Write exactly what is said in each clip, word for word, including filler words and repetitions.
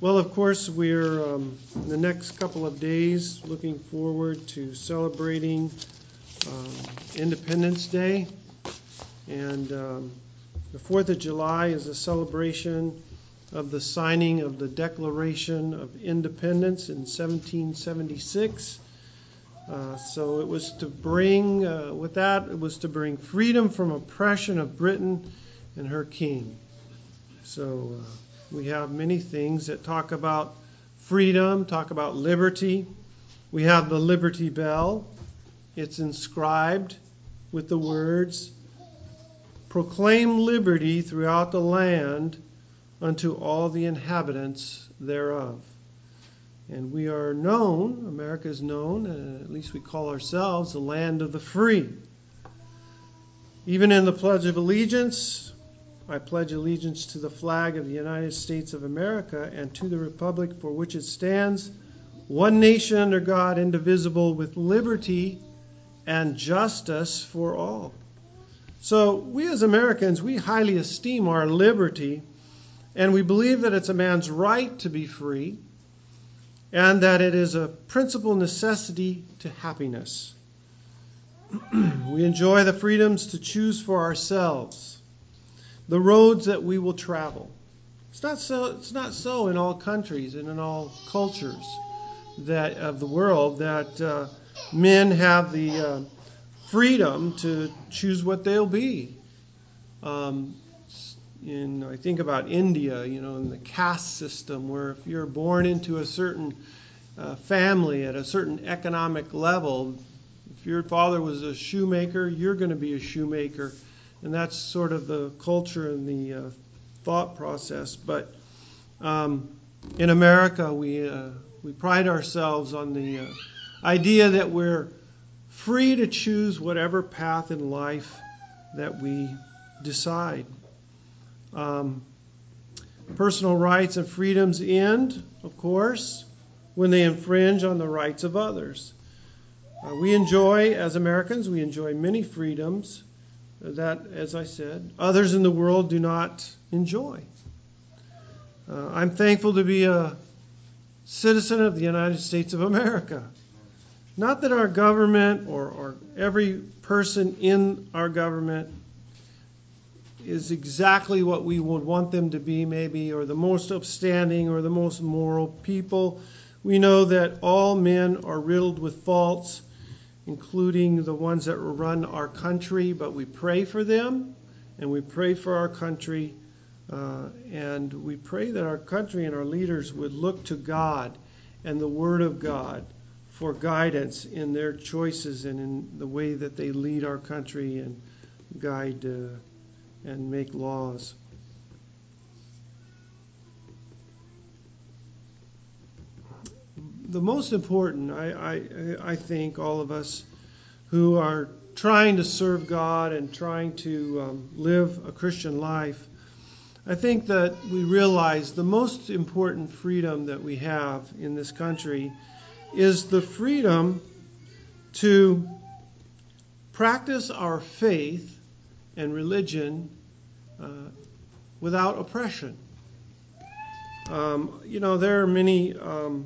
Well, of course, we're um, in the next couple of days looking forward to celebrating um, Independence Day. And um, the fourth of July is a celebration of the signing of the Declaration of Independence in seventeen seventy-six. Uh, so it was to bring, uh, with that, it was to bring freedom from oppression of Britain and her king. So uh, we have many things that talk about freedom, talk about liberty. We have the Liberty Bell. It's inscribed with the words, "Proclaim liberty throughout the land unto all the inhabitants thereof." And we are known, America is known, uh, at least we call ourselves, the land of the free. Even in the Pledge of Allegiance, I pledge allegiance to the flag of the United States of America and to the republic for which it stands, one nation under God, indivisible, with liberty and justice for all. So we as Americans, we highly esteem our liberty, and we believe that it's a man's right to be free, and that it is a principal necessity to happiness. We enjoy the freedoms to choose for ourselves the roads that we will travel. It's not so, it's not so in all countries and in all cultures that of the world that uh, men have the uh, freedom to choose what they'll be. Um, in I think about India, you know, in the caste system, where if you're born into a certain uh, family at a certain economic level, if your father was a shoemaker, you're going to be a shoemaker. And that's sort of the culture and the uh, thought process. But um, in America, we uh, we pride ourselves on the uh, idea that we're free to choose whatever path in life that we decide. Um, personal rights and freedoms end, of course, when they infringe on the rights of others. Uh, we enjoy, as Americans, we enjoy many freedoms that, as I said, others in the world do not enjoy. Uh, I'm thankful to be a citizen of the United States of America. Not that our government or, or every person in our government is exactly what we would want them to be, maybe, or the most upstanding or the most moral people. We know that all men are riddled with faults, including the ones that run our country, but we pray for them, and we pray for our country, uh, and we pray that our country and our leaders would look to God and the Word of God for guidance in their choices and in the way that they lead our country and guide uh, and make laws. The most important, I, I, I think, all of us who are trying to serve God and trying to um, live a Christian life, I think that we realize the most important freedom that we have in this country is the freedom to practice our faith and religion uh, without oppression. Um, you know, there are many um,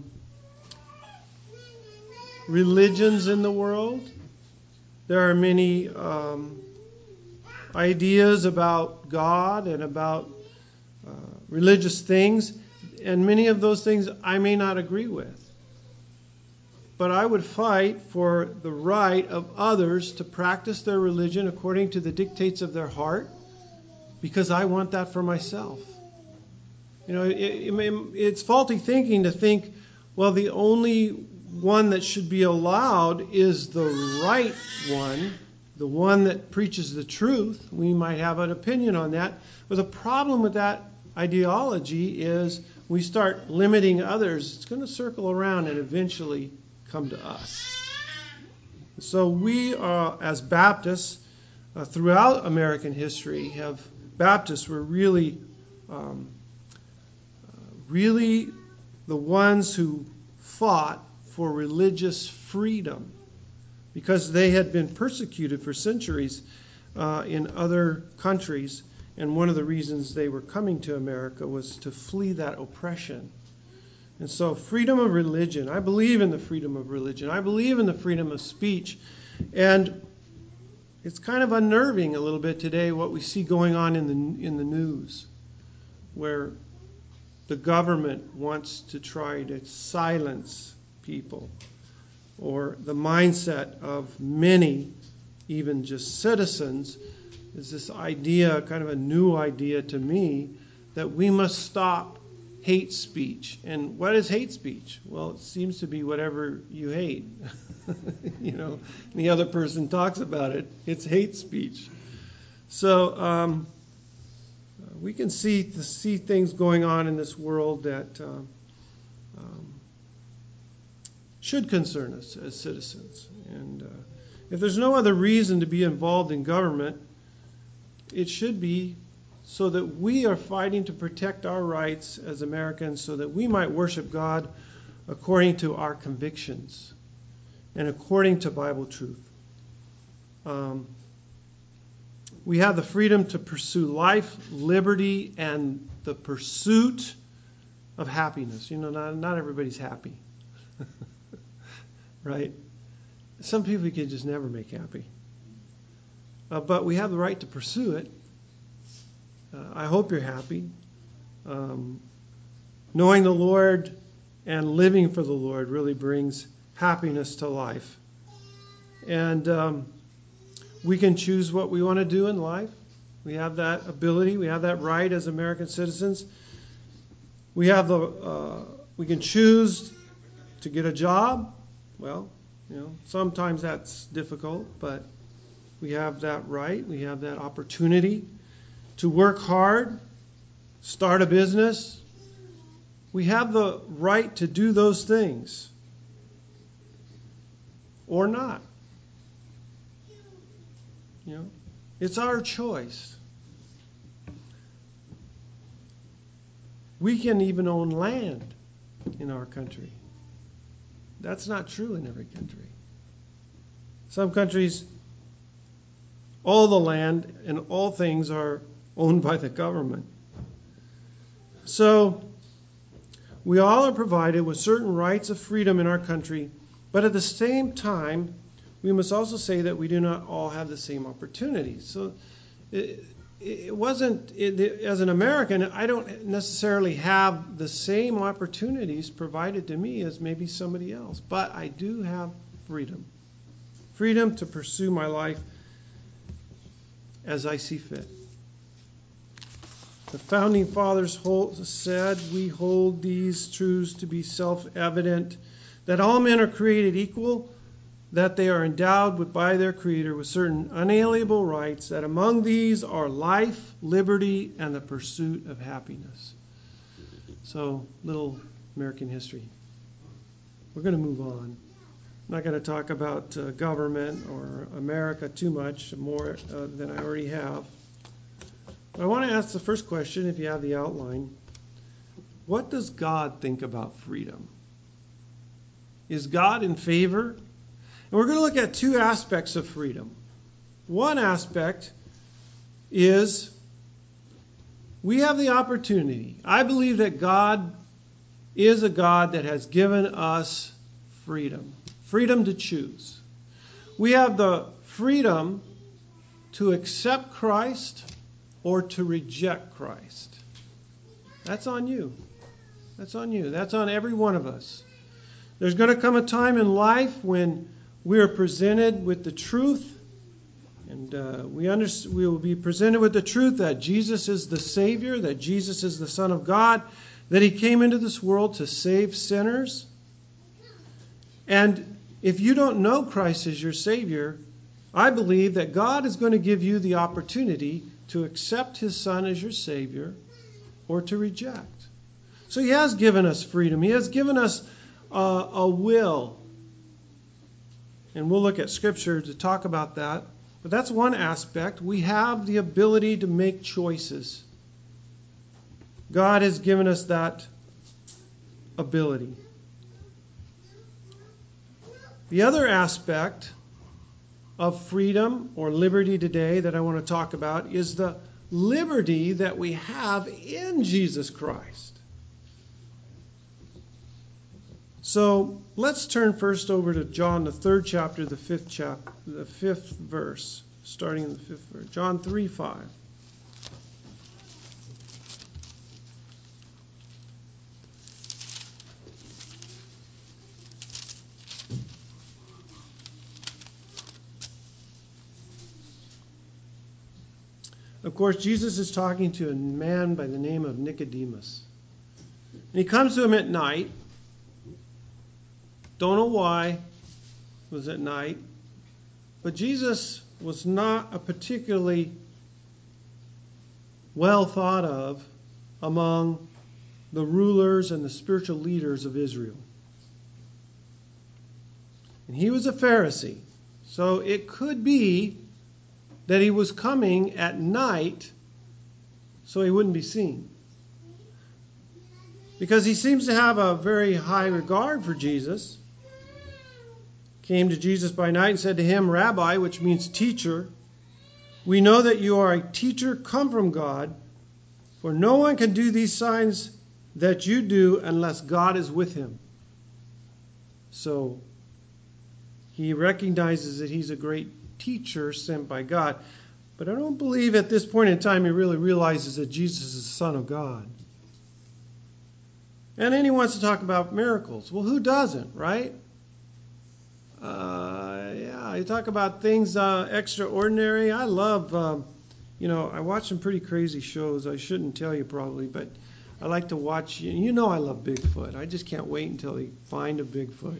religions in the world. There are many um, ideas about God and about uh, religious things, and many of those things I may not agree with. But I would fight for the right of others to practice their religion according to the dictates of their heart, because I want that for myself. You know, it, it, it's faulty thinking to think, well, the only one that should be allowed is the right one, the one that preaches the truth. We might have an opinion on that. But the problem with that ideology is we start limiting others. It's going to circle around and eventually come to us. So we, uh, as Baptists, uh, throughout American history, have Baptists were really, um, uh, really the ones who fought for religious freedom, because they had been persecuted for centuries uh, in other countries, and one of the reasons they were coming to America was to flee that oppression. And so freedom of religion, I believe in the freedom of religion. I believe in the freedom of speech. And it's kind of unnerving a little bit today what we see going on in the in the news, where the government wants to try to silence people, or the mindset of many, even just citizens, is this idea, kind of a new idea to me, that we must stop hate speech. And what is hate speech? Well, it seems to be whatever you hate. you know, and the other person talks about it. It's hate speech. So um, we can see see things going on in this world that uh, um, should concern us as citizens. And uh, if there's no other reason to be involved in government, it should be so that we are fighting to protect our rights as Americans, so that we might worship God according to our convictions and according to Bible truth. Um, we have the freedom to pursue life, liberty, and the pursuit of happiness. You know, not, not everybody's happy. Right? Some people you can just never make happy. Uh, but we have the right to pursue it. Uh, I hope you're happy. Um, knowing the Lord and living for the Lord really brings happiness to life. And um, we can choose what we want to do in life. We have that ability. We have that right as American citizens. We have the. Uh, we can choose to get a job. Well, you know, sometimes that's difficult, but we have that right. We have that opportunity to work hard, start a business. We have the right to do those things, or not. You know, it's our choice. We can even own land in our country. That's not true in every country. Some countries, all the land and all things are owned by the government. So, we all are provided with certain rights of freedom in our country, but at the same time, we must also say that we do not all have the same opportunities. So, it, it wasn't, it, as an American, I don't necessarily have the same opportunities provided to me as maybe somebody else, but I do have freedom. Freedom to pursue my life as I see fit. The founding fathers hold, said, we hold these truths to be self-evident, that all men are created equal, that they are endowed with, by their Creator with certain unalienable rights, that among these are life, liberty, and the pursuit of happiness. So, little American history. We're going to move on. I'm not going to talk about uh, government or America too much, more uh, than I already have. But I want to ask the first question, if you have the outline. What does God think about freedom? Is God in favor? And we're going to look at two aspects of freedom. One aspect is we have the opportunity. I believe that God is a God that has given us freedom. Freedom to choose. We have the freedom to accept Christ or to reject Christ. That's on you. That's on you. That's on every one of us. There's going to come a time in life when we are presented with the truth, and uh, we, under, we will be presented with the truth that Jesus is the Savior, that Jesus is the Son of God, that He came into this world to save sinners. And if you don't know Christ as your Savior, I believe that God is going to give you the opportunity to accept His Son as your Savior or to reject. So He has given us freedom. He has given us uh, a will. And we'll look at Scripture to talk about that. But that's one aspect. We have the ability to make choices. God has given us that ability. The other aspect of freedom or liberty today that I want to talk about is the liberty that we have in Jesus Christ. So let's turn first over to John, the third chapter, the fifth chapter, the fifth verse, starting in the fifth verse. John three five. Of course, Jesus is talking to a man by the name of Nicodemus. And he comes to him at night. Don't know why it was at night. But Jesus was not a particularly well thought of among the rulers and the spiritual leaders of Israel. And he was a Pharisee. So it could be that he was coming at night so he wouldn't be seen. Because he seems to have a very high regard for Jesus. Came to Jesus by night and said to him, Rabbi, which means teacher, we know that you are a teacher come from God, for no one can do these signs that you do unless God is with him. So he recognizes that he's a great teacher sent by God. But I don't believe at this point in time he really realizes that Jesus is the Son of God. And then he wants to talk about miracles. Well, who doesn't, right? Uh, yeah, you talk about things uh, extraordinary. I love, um, you know, I watch some pretty crazy shows. I shouldn't tell you probably, but I like to watch. You know I love Bigfoot. I just can't wait until they find a Bigfoot.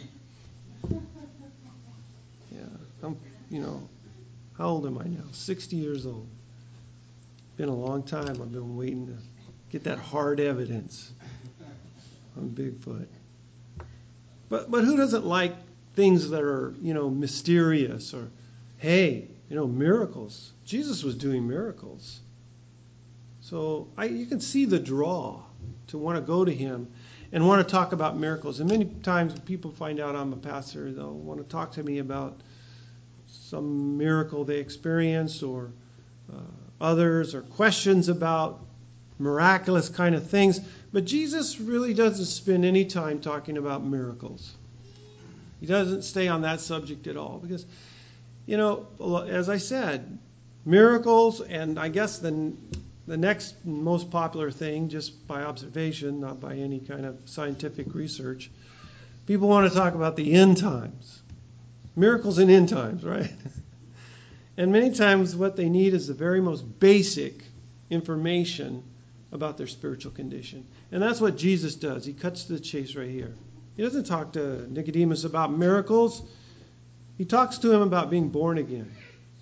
Yeah, I'm, you know, how old am I now? sixty years old. Been a long time. I've been waiting to get that hard evidence on Bigfoot. But but who doesn't like things that are, you know, mysterious or, hey, you know, miracles? Jesus was doing miracles. So I, you can see the draw to want to go to him and want to talk about miracles. And many times when people find out I'm a pastor, they'll want to talk to me about some miracle they experienced or uh, others, or questions about miraculous kind of things. But Jesus really doesn't spend any time talking about miracles. He doesn't stay on that subject at all. Because, you know, as I said, miracles, and I guess the, the next most popular thing, just by observation, not by any kind of scientific research, people want to talk about the end times. Miracles in end times, right? And many times what they need is the very most basic information about their spiritual condition. And that's what Jesus does. He cuts to the chase right here. He doesn't talk to Nicodemus about miracles. He talks to him about being born again.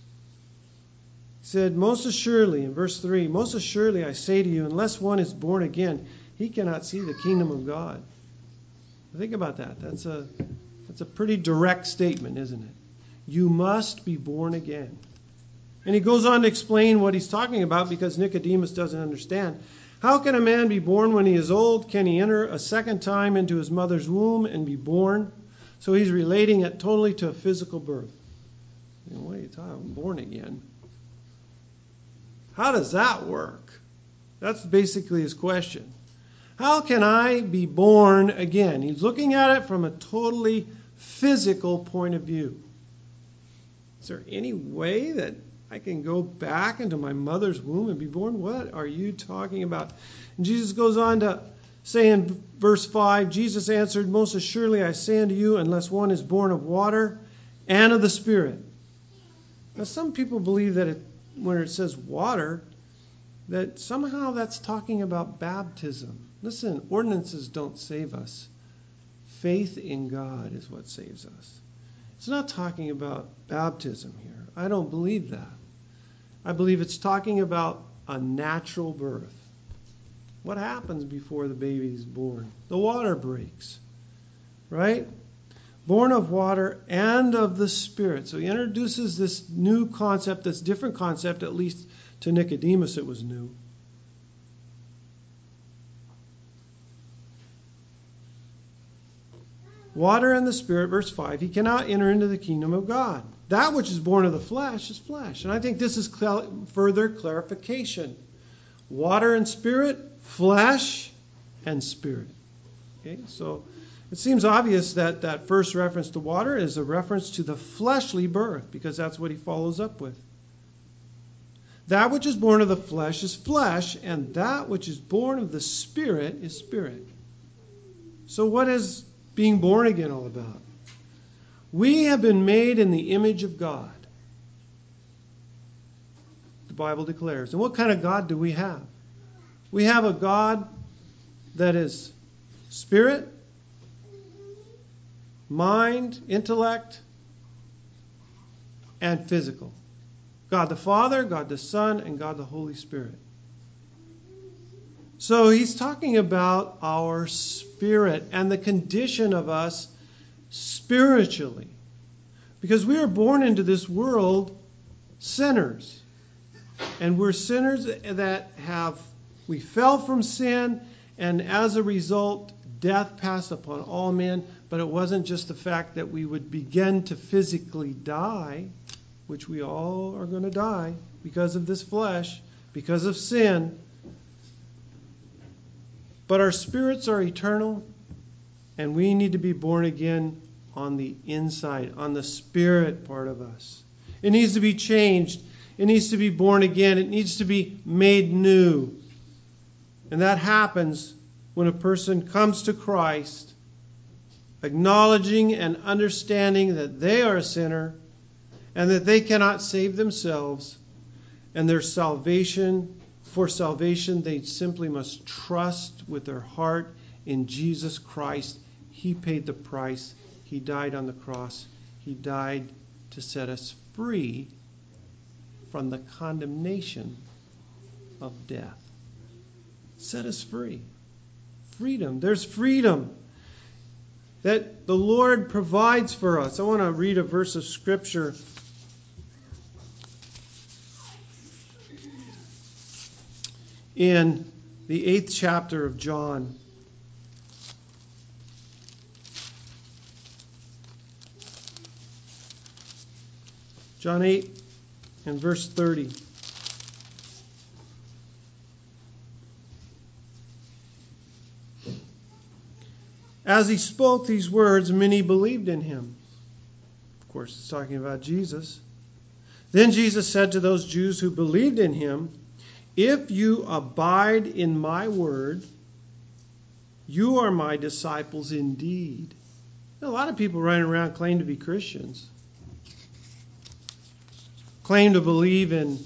He said, most assuredly, in verse three, most assuredly I say to you, unless one is born again, he cannot see the kingdom of God. Think about that. That's a That's a pretty direct statement, isn't it? You must be born again. And he goes on to explain what he's talking about because Nicodemus doesn't understand. How can a man be born when he is old? Can he enter a second time into his mother's womb and be born? So he's relating it totally to a physical birth. You know, what are you talking about? Born again. How does that work? That's basically his question. How can I be born again? He's looking at it from a totally physical point of view. Is there any way that I can go back into my mother's womb and be born? What are you talking about? And Jesus goes on to say in verse five, Jesus answered, most assuredly I say unto you, unless one is born of water and of the Spirit. Now some people believe that it, when it says water, that somehow that's talking about baptism. Listen, ordinances don't save us. Faith in God is what saves us. It's not talking about baptism here. I don't believe that. I believe it's talking about a natural birth. What happens before the baby is born? The water breaks, right? Born of water and of the Spirit. So he introduces this new concept, this different concept, at least to Nicodemus it was new. Water and the Spirit, verse five, he cannot enter into the kingdom of God. That which is born of the flesh is flesh. And I think this is cl- further clarification. Water and Spirit, flesh and Spirit. Okay, so it seems obvious that that first reference to water is a reference to the fleshly birth, because that's what he follows up with. That which is born of the flesh is flesh, and that which is born of the Spirit is spirit. So what is being born again all about? We have been made in the image of God, the Bible declares. And what kind of God do we have? We have a God that is spirit, mind, intellect, and physical. God the Father, God the Son, and God the Holy Spirit. So he's talking about our spirit and the condition of us spiritually. Because we are born into this world sinners. And we're sinners that have, we fell from sin, and as a result, death passed upon all men. But it wasn't just the fact that we would begin to physically die, which we all are going to die because of this flesh, because of sin. But our spirits are eternal, and we need to be born again on the inside, on the spirit part of us. It needs to be changed. It needs to be born again. It needs to be made new. And that happens when a person comes to Christ, acknowledging and understanding that they are a sinner and that they cannot save themselves, and their salvation, for salvation, they simply must trust with their heart in Jesus Christ. He paid the price. He died on the cross. He died to set us free from the condemnation of death. Set us free. Freedom. There's freedom that the Lord provides for us. I want to read a verse of Scripture. In the eighth chapter of John. John eight and verse thirty. As he spoke these words, many believed in him. Of course, it's talking about Jesus. Then Jesus said to those Jews who believed in him, "If you abide in my word, you are my disciples indeed." A lot of people running around claim to be Christians, claim to believe in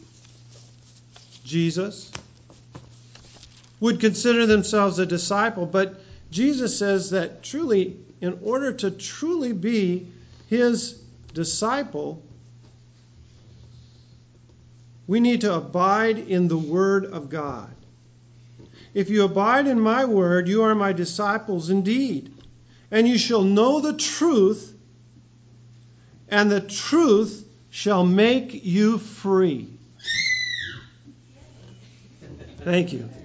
Jesus, would consider themselves a disciple, but Jesus says that truly, in order to truly be his disciple, we need to abide in the Word of God. If you abide in my word, you are my disciples indeed, and you shall know the truth, and the truth shall make you free. Thank you.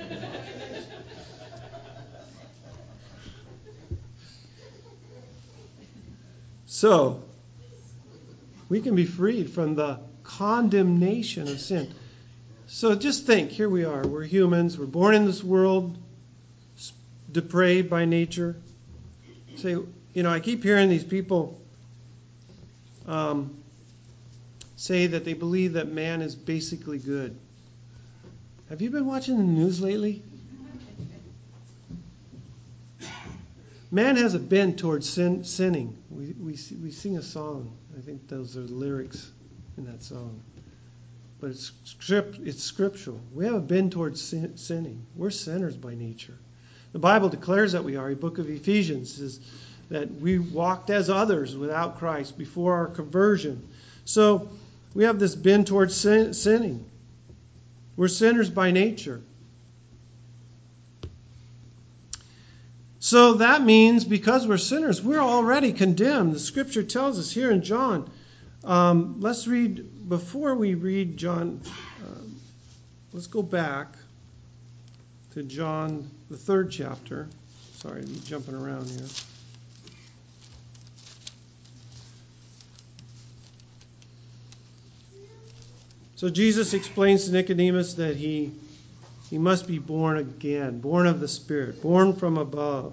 So, we can be freed from the condemnation of sin. So just think, here we are. We're humans. We're born in this world, depraved by nature. Say, you know, I keep hearing these people um, say that they believe that man is basically good. Have you been watching the news lately? Man has a bent towards sin, sinning. We, we we sing a song. I think those are the lyrics in that song. But it's script, it's scriptural. We have a bend towards sin, sinning. We're sinners by nature. The Bible declares that we are. The book of Ephesians says that we walked as others without Christ before our conversion. So we have this bend towards sin, sinning. We're sinners by nature. So that means because we're sinners, we're already condemned. The Scripture tells us here in John. Um, let's read, before we read John, uh, let's go back to John, the third chapter. Sorry to be jumping around here. So Jesus explains to Nicodemus that he He must be born again, born of the Spirit, born from above.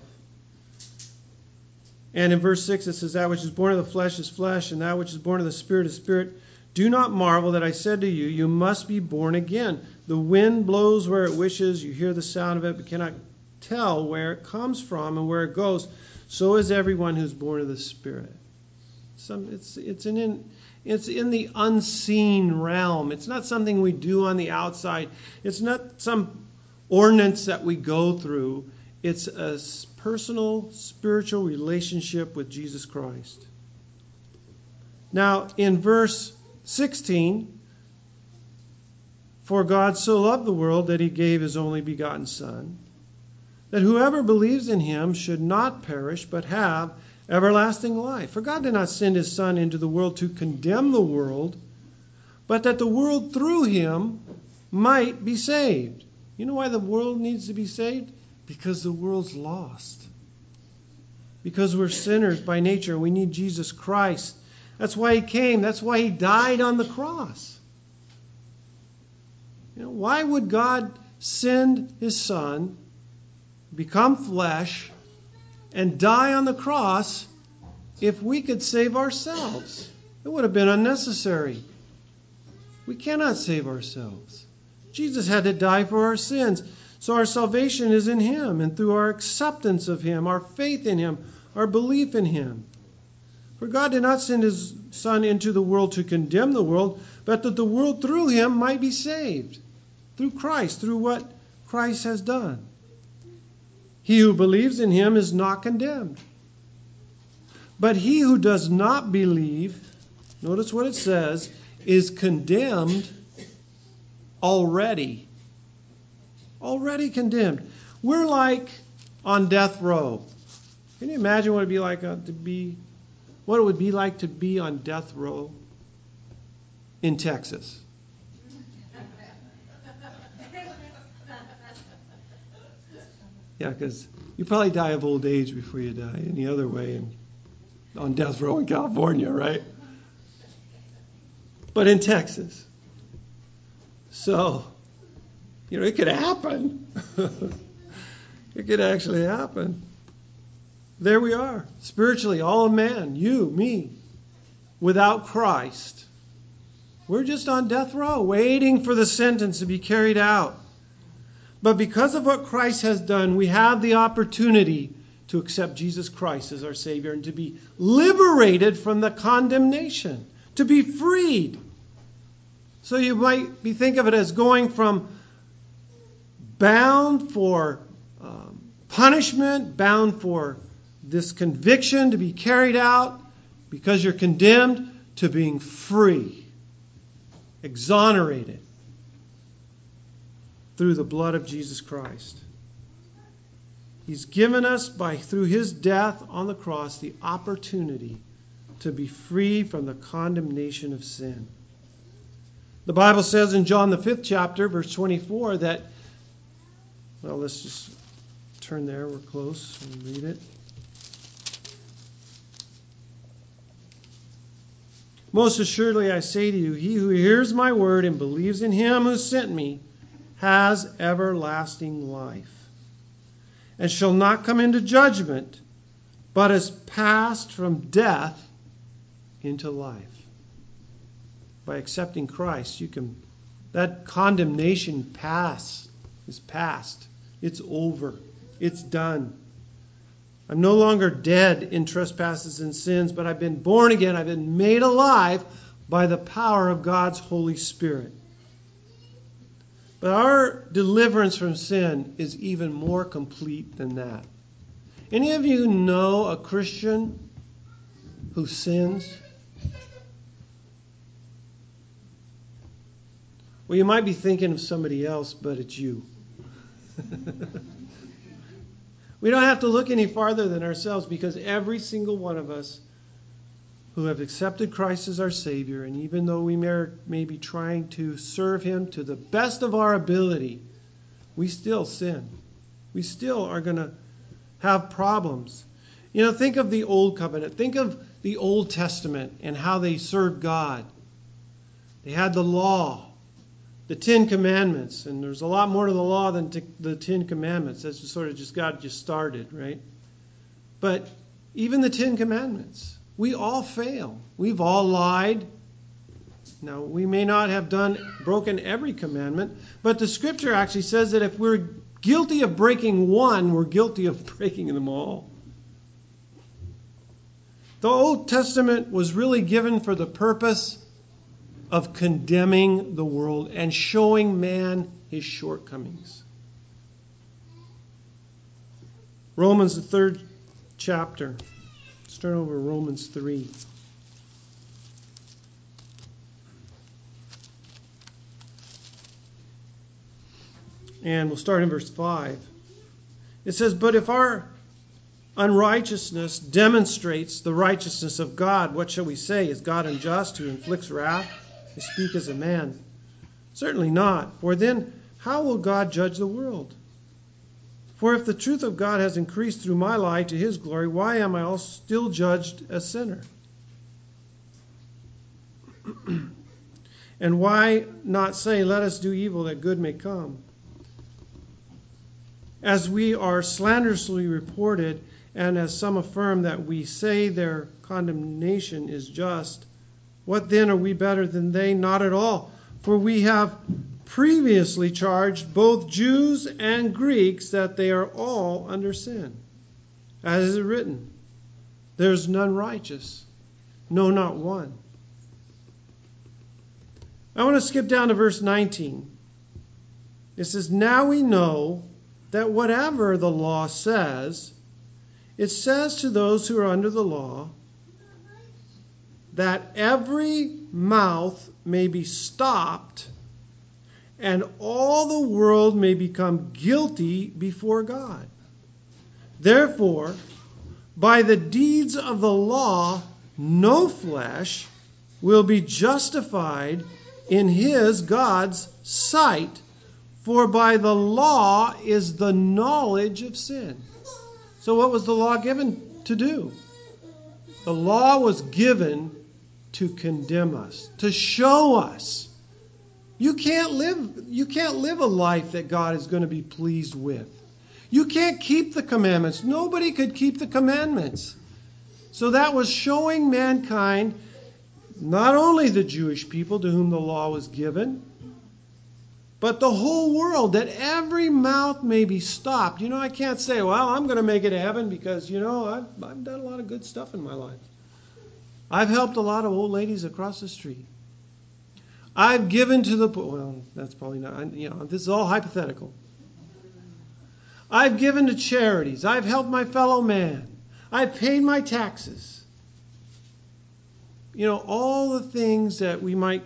And in verse six it says, that which is born of the flesh is flesh, and that which is born of the Spirit is spirit. Do not marvel that I said to you, you must be born again. The wind blows where it wishes, you hear the sound of it, but cannot tell where it comes from and where it goes. So is everyone who's born of the Spirit. Some, it's, it's, an in, it's in the unseen realm. It's not something we do on the outside. It's not some ordinance that we go through. It's a personal, spiritual relationship with Jesus Christ. Now, in verse sixteen, for God so loved the world that he gave his only begotten Son, that whoever believes in him should not perish, but have everlasting life. For God did not send his Son into the world to condemn the world, but that the world through him might be saved. You know why the world needs to be saved? Because the world's lost. Because we're sinners by nature. We need Jesus Christ. That's why he came. That's why he died on the cross. You know, why would God send his Son, become flesh, and die on the cross if we could save ourselves? It would have been unnecessary. We cannot save ourselves. Jesus had to die for our sins. So our salvation is in him, and through our acceptance of him, our faith in him, our belief in him. For God did not send his Son into the world to condemn the world, but that the world through him might be saved. Through Christ, through what Christ has done. He who believes in him is not condemned. But he who does not believe, notice what it says, is condemned already. Already condemned. We're like on death row. Can you imagine what it'd be like uh, to be, what it would be like to be on death row in Texas? Yeah, because you probably die of old age before you die any other way, and on death row in California, right? But in Texas. So, you know, it could happen. It could actually happen. There we are, spiritually, all man, you, me, without Christ. We're just on death row, waiting for the sentence to be carried out. But because of what Christ has done, we have the opportunity to accept Jesus Christ as our Savior and to be liberated from the condemnation, to be freed. So you might be think of it as going from bound for um, punishment, bound for this conviction to be carried out because you're condemned, to being free, exonerated through the blood of Jesus Christ. He's given us, by through his death on the cross, the opportunity to be free from the condemnation of sin. The Bible says in John the fifth chapter, verse twenty-four, that, well, let's just turn there, we're close, and read it. Most assuredly I say to you, he who hears my word and believes in him who sent me has everlasting life, and shall not come into judgment, but is passed from death into life. By accepting Christ, you can, that condemnation pass is past. It's over. It's done. I'm no longer dead in trespasses and sins, but I've been born again. I've been made alive by the power of God's Holy Spirit. But our deliverance from sin is even more complete than that. Any of you know a Christian who sins? Well, you might be thinking of somebody else, but it's you. We don't have to look any farther than ourselves, because every single one of us who have accepted Christ as our Savior, and even though we may, may be trying to serve him to the best of our ability, we still sin. We still are going to have problems. You know, think of the Old Covenant. Think of the Old Testament and how they served God. They had the law. the Ten Commandments. And there's a lot more to the law than t- the Ten Commandments. That's just sort of just God just started, right? But even the Ten Commandments, we all fail. We've all lied. Now, we may not have done broken every commandment, but the Scripture actually says that if we're guilty of breaking one, we're guilty of breaking them all. The Old Testament was really given for the purpose of condemning the world and showing man his shortcomings. Romans, the third chapter. Let's turn over to Romans three. And we'll start in verse five. It says, "But if our unrighteousness demonstrates the righteousness of God, what shall we say? Is God unjust who inflicts wrath? I speak as a man. Certainly not. For then how will God judge the world? For if the truth of God has increased through my lie to his glory, why am I also still judged a sinner? And why not say, let us do evil that good may come? As we are slanderously reported, and as some affirm that we say their condemnation is just, what then are we better than they? Not at all. For we have previously charged both Jews and Greeks that they are all under sin. As is written, there's none righteous, no, not one." I want to skip down to verse nineteen. It says, "Now we know that whatever the law says, it says to those who are under the law, that every mouth may be stopped and all the world may become guilty before God. Therefore, by the deeds of the law, no flesh will be justified in his, God's, sight, for by the law is the knowledge of sin." So what was the law given to do? The law was given to condemn us, to show us. You can't live, you can't live a life that God is going to be pleased with. You can't keep the commandments. Nobody could keep the commandments. So that was showing mankind, not only the Jewish people to whom the law was given, but the whole world, that every mouth may be stopped. You know, I can't say, well, I'm going to make it to heaven because, you know, I've, I've done a lot of good stuff in my life. I've helped a lot of old ladies across the street. I've given to the poor. Well, that's probably not, you know, this is all hypothetical. I've given to charities. I've helped my fellow man. I've paid my taxes. You know, all the things that we might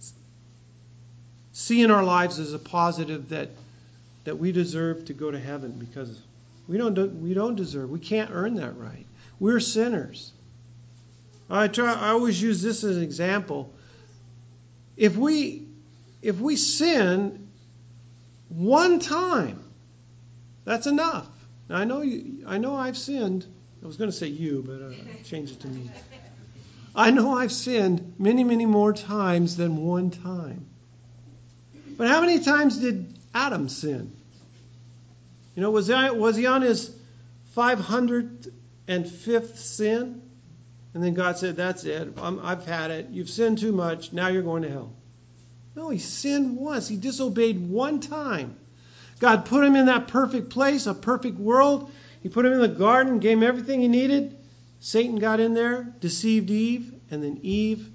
see in our lives as a positive that that we deserve to go to heaven because we don't do, we don't deserve. We can't earn that right. We're sinners. I try. I always use this as an example. If we if we sin one time, that's enough. Now I know you. I know I've sinned. I was going to say you, but uh, change it to me. I know I've sinned many, many more times than one time. But how many times did Adam sin? You know, was he, was he on his five hundred fifth sin? And then God said, that's it. I'm, I've had it. You've sinned too much. Now you're going to hell. No, he sinned once. He disobeyed one time. God put him in that perfect place, a perfect world. He put him in the garden, gave him everything he needed. Satan got in there, deceived Eve, and then Eve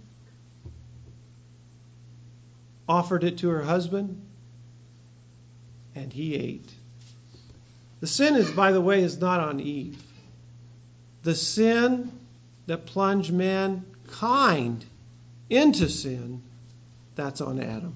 offered it to her husband, and he ate. The sin is, by the way, is not on Eve. The sin that plunged mankind into sin, that's on Adam.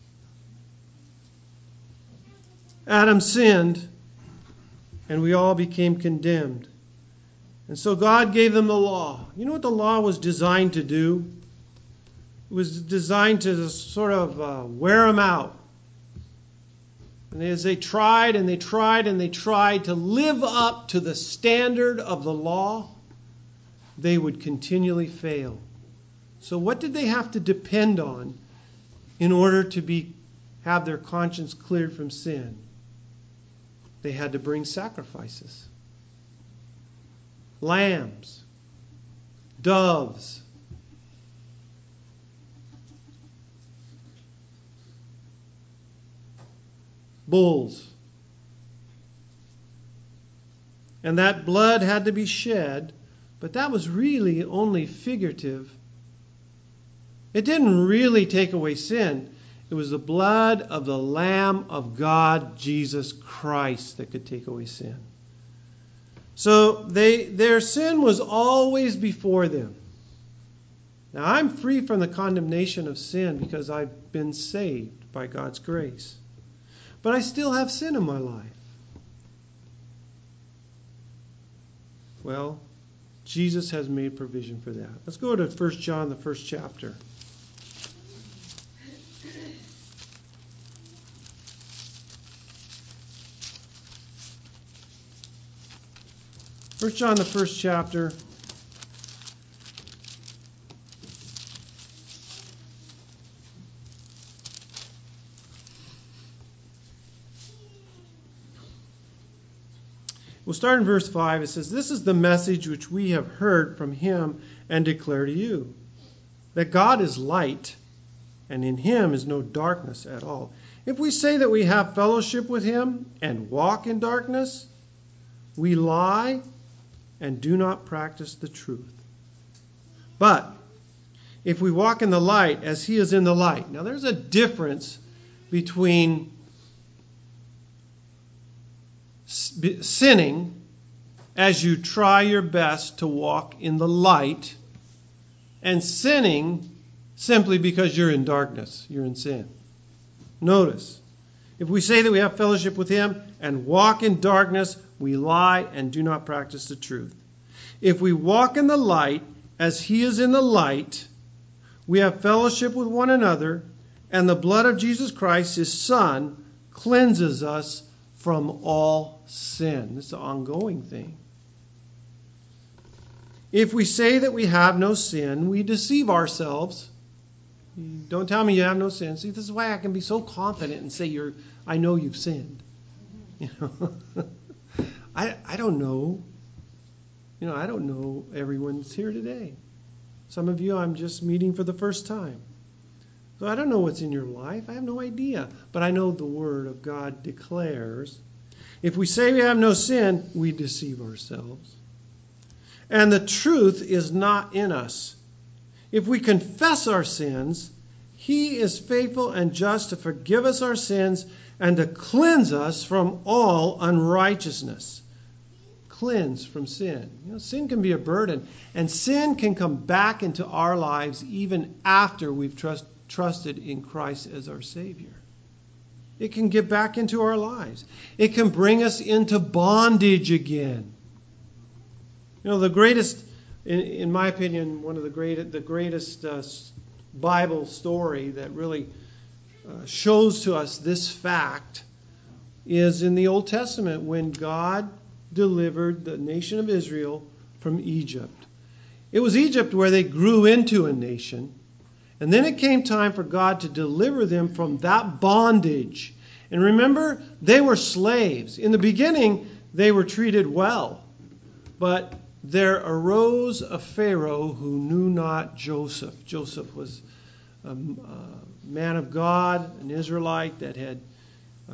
Adam sinned, and we all became condemned. And so God gave them the law. You know what the law was designed to do? It was designed to sort of uh, wear them out. And as they tried and they tried and they tried to live up to the standard of the law, they would continually fail. So what did they have to depend on in order to be have their conscience cleared from sin, they had to bring sacrifices. Lambs, doves, bulls. And that blood had to be shed, but that was really only figurative. It didn't really take away sin. It was the blood of the Lamb of God, Jesus Christ, that could take away sin. So they, their sin was always before them. Now I'm free from the condemnation of sin because I've been saved by God's grace. But I still have sin in my life. Well, Jesus has made provision for that. Let's go to First John, the first chapter. First John, the first chapter. We'll start in verse five. It says, "This is the message which we have heard from him and declare to you, that God is light, and in him is no darkness at all. If we say that we have fellowship with him and walk in darkness, we lie and do not practice the truth. But if we walk in the light as he is in the light." Now there's a difference between sinning as you try your best to walk in the light and sinning simply because you're in darkness, you're in sin. Notice, if we say that we have fellowship with him and walk in darkness, we lie and do not practice the truth. If we walk in the light as he is in the light, we have fellowship with one another, and the blood of Jesus Christ, his Son, cleanses us from all sin. This is an ongoing thing. If we say that we have no sin, we deceive ourselves. Don't tell me you have no sin. See, this is why I can be so confident and say, "You're, I know you've sinned." You know, I I don't know. You know, I don't know everyone's here today. Some of you I'm just meeting for the first time. So I don't know what's in your life. I have no idea. But I know the Word of God declares, if we say we have no sin, we deceive ourselves. And the truth is not in us. If we confess our sins, he is faithful and just to forgive us our sins and to cleanse us from all unrighteousness. Cleanse from sin. You know, sin can be a burden, and sin can come back into our lives even after we've trust, trusted in Christ as our Savior. It can get back into our lives. It can bring us into bondage again. You know, the greatest, in, in my opinion, one of the great, the greatest uh, Bible story that really uh, shows to us this fact is in the Old Testament when God delivered the nation of Israel from Egypt. It was Egypt where they grew into a nation. And then it came time for God to deliver them from that bondage. And remember, they were slaves. In the beginning, they were treated well. But there arose a Pharaoh who knew not Joseph. Joseph was a, a man of God, an Israelite that had uh,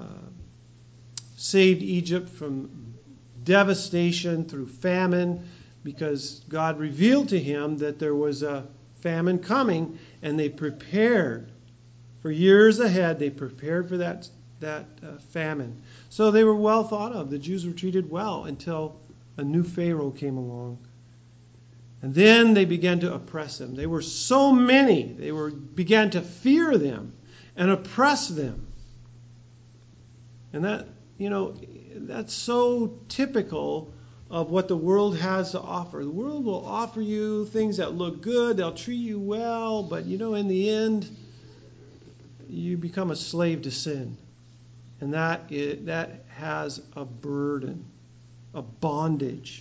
saved Egypt from devastation through famine, because God revealed to him that there was a famine coming, and they prepared for years ahead. They prepared for that that uh, famine. So they were well thought of. The Jews were treated well until a new Pharaoh came along. And then they began to oppress them. They were so many, they were began to fear them and oppress them. And that, you know, that's so typical of what the world has to offer. The world will offer you things that look good, they'll treat you well, but you know, in the end, you become a slave to sin. And that is, that has a burden, a bondage.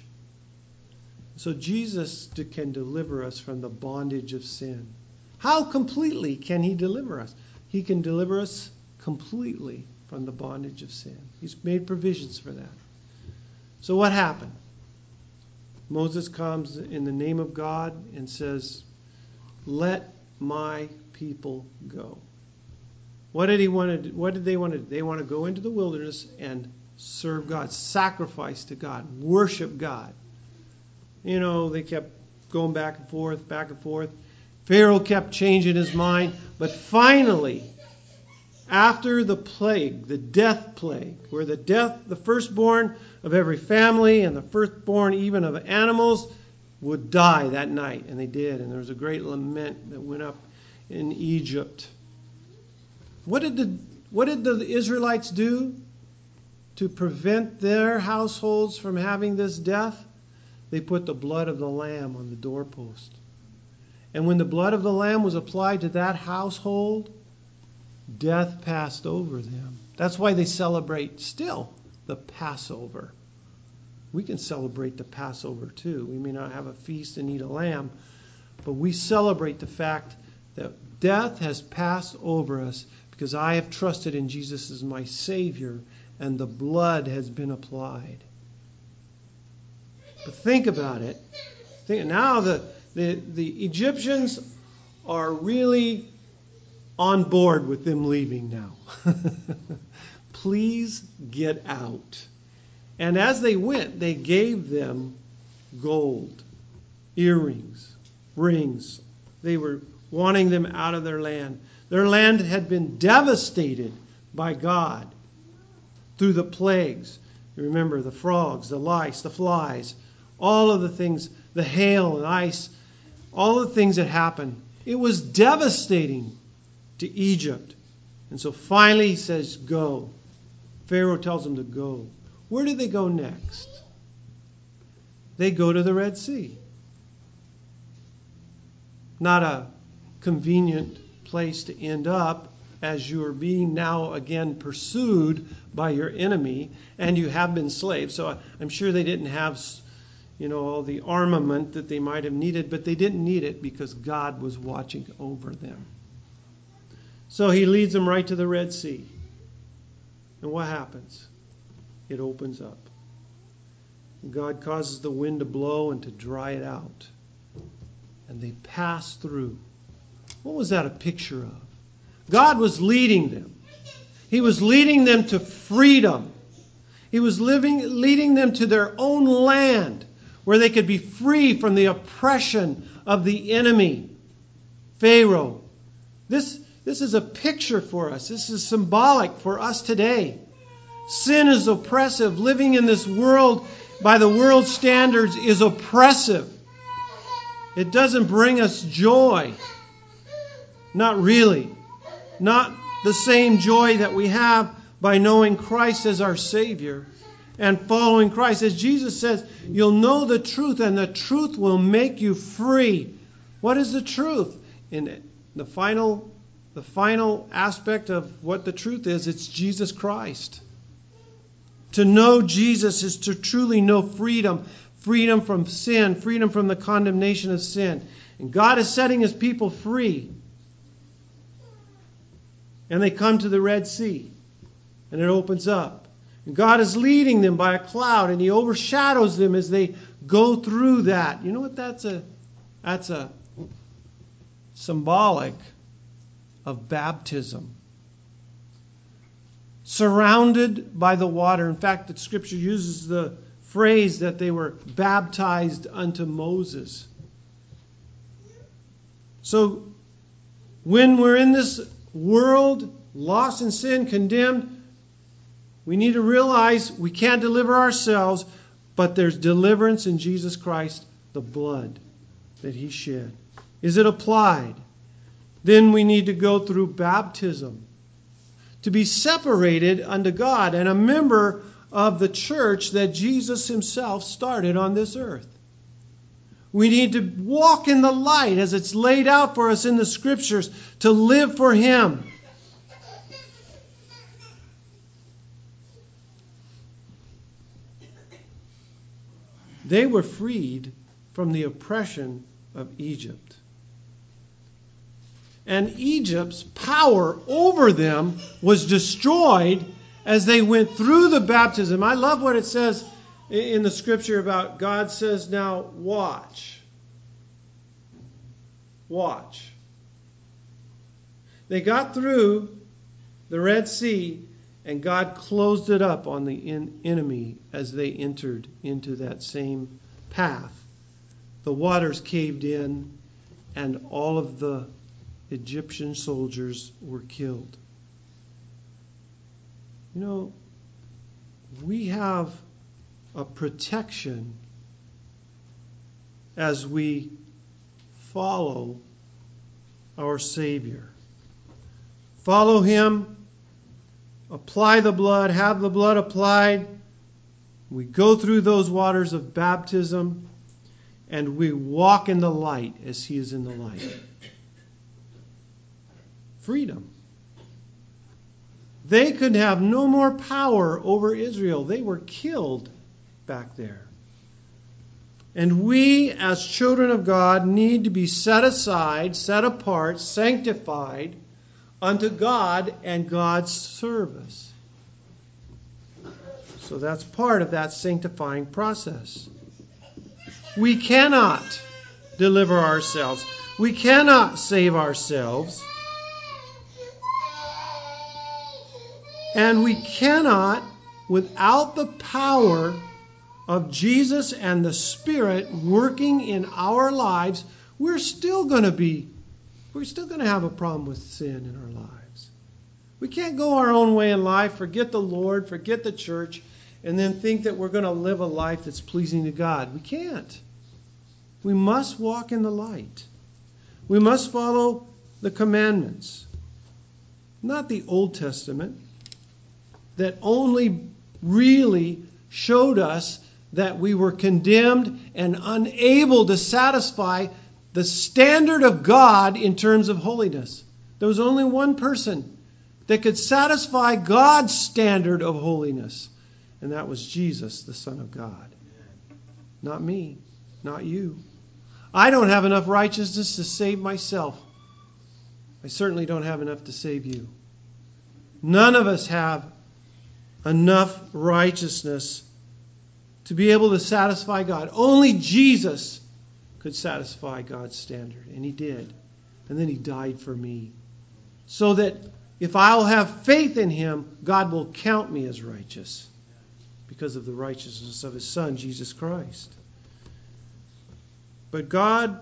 So Jesus can deliver us from the bondage of sin. How completely can he deliver us? He can deliver us completely from the bondage of sin. He's made provisions for that. So what happened? Moses comes in the name of God and says, let my people go. What did he want to do? What did they want to do? They want to go into the wilderness and serve God, sacrifice to God, worship God. You know, they kept going back and forth, back and forth. Pharaoh kept changing his mind. But finally, after the plague, the death plague, where the death, the firstborn of every family and the firstborn even of animals would die that night. And they did. And there was a great lament that went up in Egypt. What did the, what did the Israelites do to prevent their households from having this death? They put the blood of the lamb on the doorpost. And when the blood of the lamb was applied to that household, death passed over them. That's why they celebrate still the Passover. We can celebrate the Passover too. We may not have a feast and eat a lamb, but we celebrate the fact that death has passed over us because I have trusted in Jesus as my Savior and the blood has been applied. But think about it. Think, now the, the, the Egyptians are really on board with them leaving now. Please get out. And as they went, they gave them gold, earrings, rings. They were wanting them out of their land. Their land had been devastated by God through the plagues. You remember the frogs, the lice, the flies, all of the things, the hail and ice, all the things that happened. It was devastating to Egypt. And so finally he says, go. Pharaoh tells them to go. Where do they go next? They go to the Red Sea. Not a convenient place to end up as you are being now again pursued by your enemy and you have been slaves. So I'm sure they didn't have, you know, all the armament that they might have needed, but they didn't need it because God was watching over them. So he leads them right to the Red Sea. And what happens? It opens up. God causes the wind to blow and to dry it out. And they pass through. What was that a picture of? God was leading them. He was leading them to freedom. He was living, leading them to their own land where they could be free from the oppression of the enemy, Pharaoh. This, this is a picture for us. This is symbolic for us today. Sin is oppressive. Living in this world by the world's standards is oppressive. It doesn't bring us joy. Not really. Not the same joy that we have by knowing Christ as our Savior and following Christ. As Jesus says, you'll know the truth and the truth will make you free. What is the truth? In the final, the final aspect of what the truth is, it's Jesus Christ. To know Jesus is to truly know freedom. Freedom from sin. Freedom from the condemnation of sin. And God is setting His people free. And they come to the Red Sea. And it opens up. And God is leading them by a cloud. And He overshadows them as they go through that. You know what that's a? That's a symbolic of baptism. Surrounded by the water. In fact, the Scripture uses the phrase that they were baptized unto Moses. So, when we're in this world, lost in sin, condemned, we need to realize we can't deliver ourselves, but there's deliverance in Jesus Christ, the blood that He shed. Is it applied? Then we need to go through baptism to be separated unto God and a member of the church that Jesus Himself started on this earth. We need to walk in the light as it's laid out for us in the Scriptures, to live for Him. They were freed from the oppression of Egypt. and Egypt's power over them was destroyed as they went through the baptism. I love what it says in the scripture about God says, now watch. Watch. They got through the Red Sea, and God closed it up on the in- enemy as they entered into that same path. The waters caved in, and all of the Egyptian soldiers were killed. You know, we have a protection as we follow our Savior. Follow Him, apply the blood, have the blood applied. We go through those waters of baptism, and we walk in the light as He is in the light. Freedom. They could have no more power over Israel. They were killed back there. And we, as children of God, need to be set aside, set apart, sanctified unto God and God's service. So that's part of that sanctifying process. We cannot deliver ourselves. We cannot save ourselves. And we cannot, without the power of Jesus and the Spirit working in our lives, we're still going to be, we're still going to have a problem with sin in our lives. We can't go our own way in life, forget the Lord, forget the church, and then think that we're going to live a life that's pleasing to God. We can't. We must walk in the light. We must follow the commandments. Not the Old Testament, that only really showed us that we were condemned and unable to satisfy the standard of God in terms of holiness. There was only one person that could satisfy God's standard of holiness, and that was Jesus, the Son of God. Not me, not you. I don't have enough righteousness to save myself. I certainly don't have enough to save you. None of us have enough righteousness to be able to satisfy God. Only Jesus could satisfy God's standard, and He did. And then He died for me. So that if I'll have faith in Him, God will count me as righteous because of the righteousness of His Son, Jesus Christ. But God,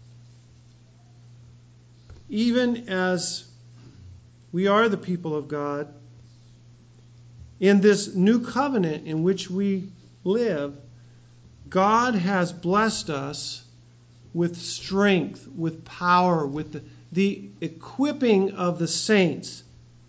even as we are the people of God, in this new covenant in which we live, God has blessed us with strength, with power, with the, the equipping of the saints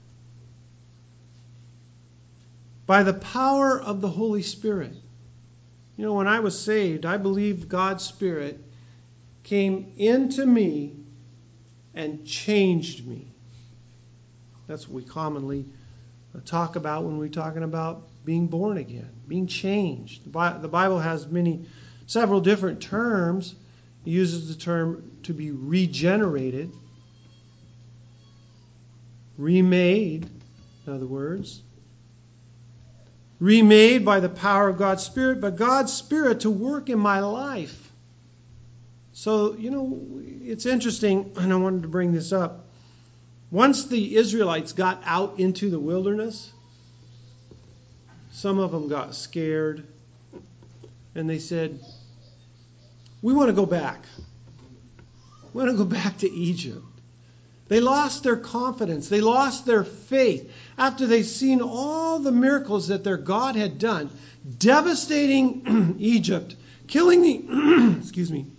by the power of the Holy Spirit. You know, when I was saved, I believed God's Spirit came into me and changed me. That's what we commonly talk about when we're talking about being born again, being changed. The Bible has many, several different terms. It uses the term to be regenerated, remade, in other words, remade by the power of God's Spirit, but God's Spirit to work in my life. So, you know, it's interesting, and I wanted to bring this up. Once the Israelites got out into the wilderness, some of them got scared, and they said, we want to go back. We want to go back to Egypt. They lost their confidence. They lost their faith after they'd seen all the miracles that their God had done, devastating Egypt, killing the, excuse me,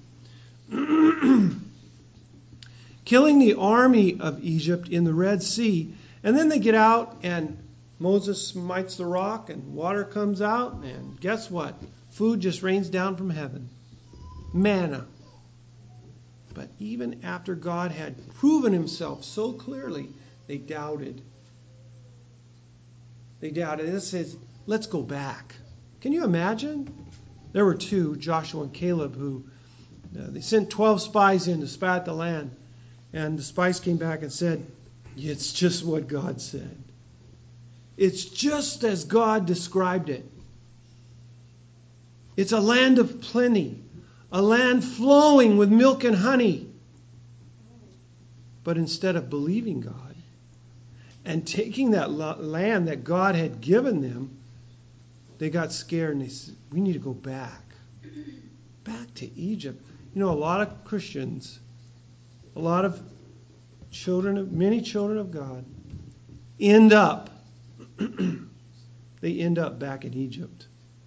killing the army of Egypt in the Red Sea. And then they get out and Moses smites the rock and water comes out. And guess what? Food just rains down from heaven. Manna. But even after God had proven Himself so clearly, they doubted. They doubted. It says, let's go back. Can you imagine? There were two, Joshua and Caleb, who uh, they sent twelve spies in to spy out the land. And the spies came back and said, it's just what God said. It's just as God described it. It's a land of plenty, a land flowing with milk and honey. But instead of believing God and taking that land that God had given them, they got scared and they said, we need to go back. Back to Egypt. You know, a lot of Christians, a lot of children of, many children of God end up, they end up back in Egypt.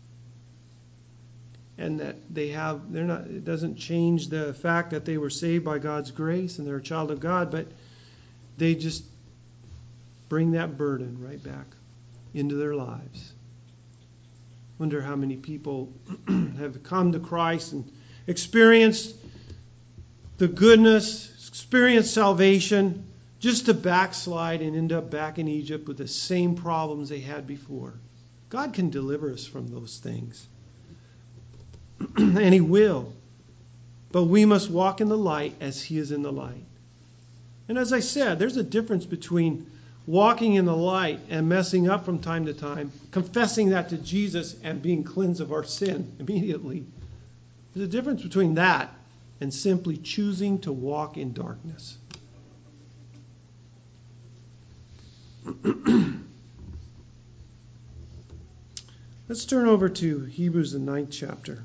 And that they have, they're not, it doesn't change the fact that they were saved by God's grace and they're a child of God, but they just bring that burden right back into their lives. Wonder how many people have come to Christ and experienced the goodness, experienced salvation, just to backslide and end up back in Egypt with the same problems they had before. God can deliver us from those things. And He will. But we must walk in the light as He is in the light. And as I said, there's a difference between walking in the light and messing up from time to time, confessing that to Jesus and being cleansed of our sin immediately. There's a difference between that and simply choosing to walk in darkness. Let's turn over to Hebrews, the ninth chapter.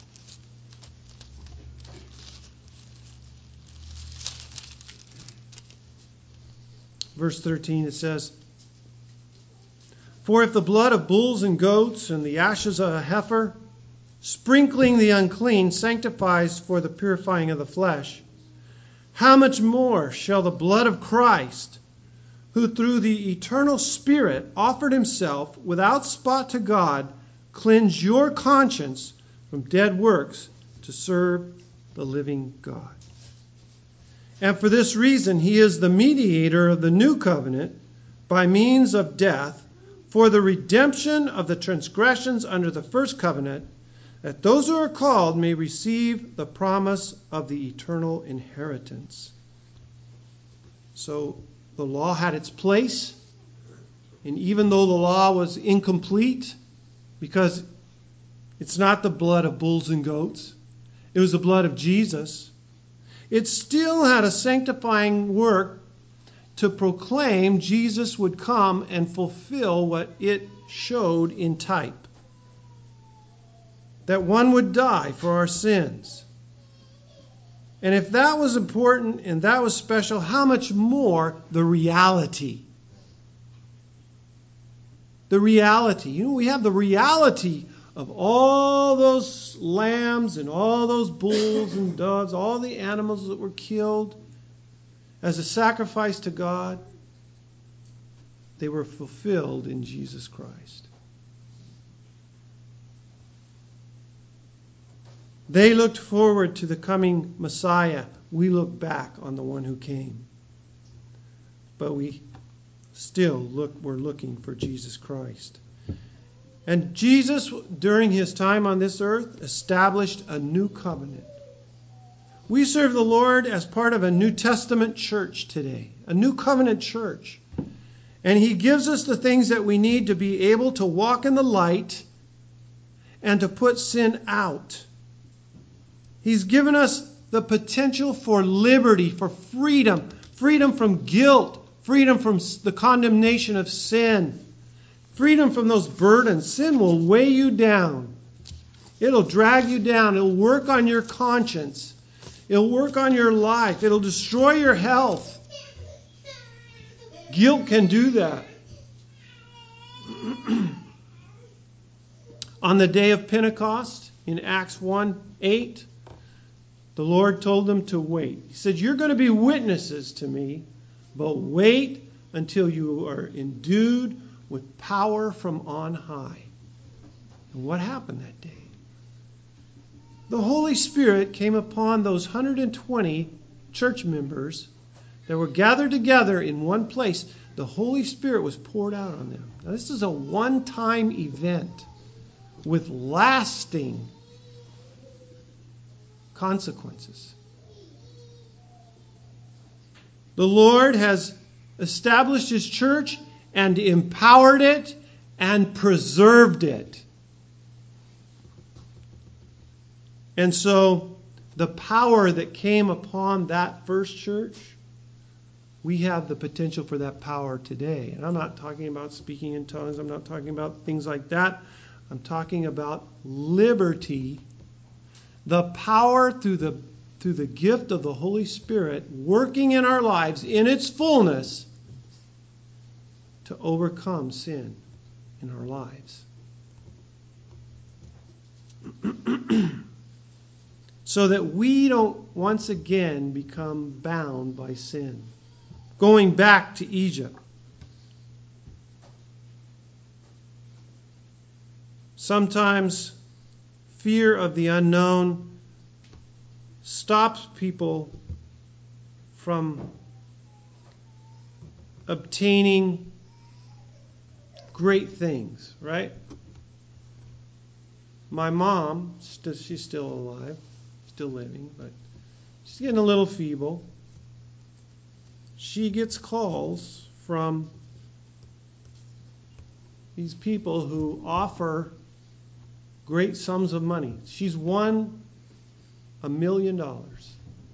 Verse thirteen, it says, for if the blood of bulls and goats and the ashes of a heifer, sprinkling the unclean, sanctifies for the purifying of the flesh, how much more shall the blood of Christ, who through the eternal Spirit offered Himself without spot to God, cleanse your conscience from dead works to serve the living God. And for this reason, He is the mediator of the new covenant by means of death for the redemption of the transgressions under the first covenant, that those who are called may receive the promise of the eternal inheritance. So the law had its place, and even though the law was incomplete, because it's not the blood of bulls and goats, it was the blood of Jesus, it still had a sanctifying work to proclaim Jesus would come and fulfill what it showed in type. That one would die for our sins. And if that was important and that was special, how much more the reality? The reality. You know, we have the reality of all those lambs and all those bulls and doves, all the animals that were killed as a sacrifice to God. They were fulfilled in Jesus Christ. They looked forward to the coming Messiah. We look back on the one who came. But we still look, we're looking for Jesus Christ. And Jesus, during His time on this earth, established a new covenant. We serve the Lord as part of a New Testament church today, a new covenant church. And He gives us the things that we need to be able to walk in the light and to put sin out. He's given us the potential for liberty, for freedom, freedom from guilt, freedom from the condemnation of sin, freedom from those burdens. Sin will weigh you down. It'll drag you down. It'll work on your conscience. It'll work on your life. It'll destroy your health. Guilt can do that. On the day of Pentecost, in Acts one eight, the Lord told them to wait. He said, you're going to be witnesses to me, but wait until you are endued with power from on high. And what happened that day? The Holy Spirit came upon those one hundred twenty church members that were gathered together in one place. The Holy Spirit was poured out on them. Now, this is a one-time event with lasting consequences. The Lord has established His church and empowered it and preserved it. And so the power that came upon that first church, we have the potential for that power today. And I'm not talking about speaking in tongues. I'm not talking about things like that. I'm talking about liberty, the power through the through the gift of the Holy Spirit working in our lives in its fullness to overcome sin in our lives. So that we don't once again become bound by sin. Going back to Egypt. Sometimes fear of the unknown stops people from obtaining great things, right? My mom, she's still alive, still living, but she's getting a little feeble. She gets calls from these people who offer great sums of money. She's won a million dollars.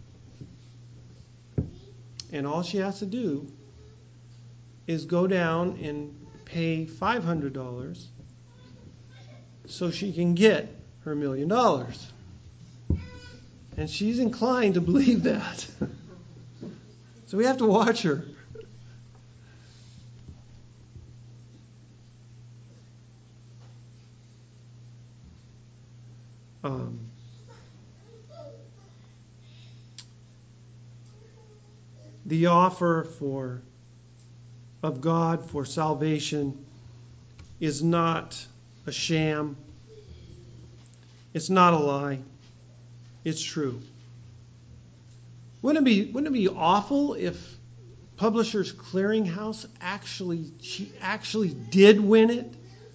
And all she has to do is go down and pay five hundred dollars so she can get her million dollars. And she's inclined to believe that. So we have to watch her. Um, the offer for of God for salvation is not a sham. It's not a lie. It's true. Wouldn't it be wouldn't it be awful if Publishers Clearinghouse actually she actually did win it?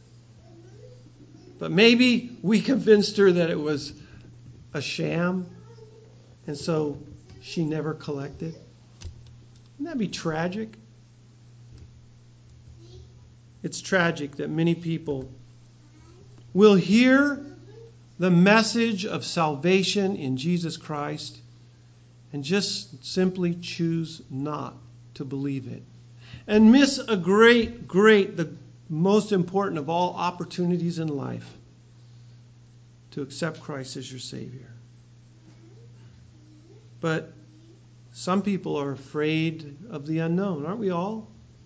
But maybe we convinced her that it was a sham, and so she never collected. Wouldn't that be tragic? It's tragic that many people will hear the message of salvation in Jesus Christ and just simply choose not to believe it. And miss a great, great, the most important of all opportunities in life to accept Christ as your Savior. But some people are afraid of the unknown, aren't we all?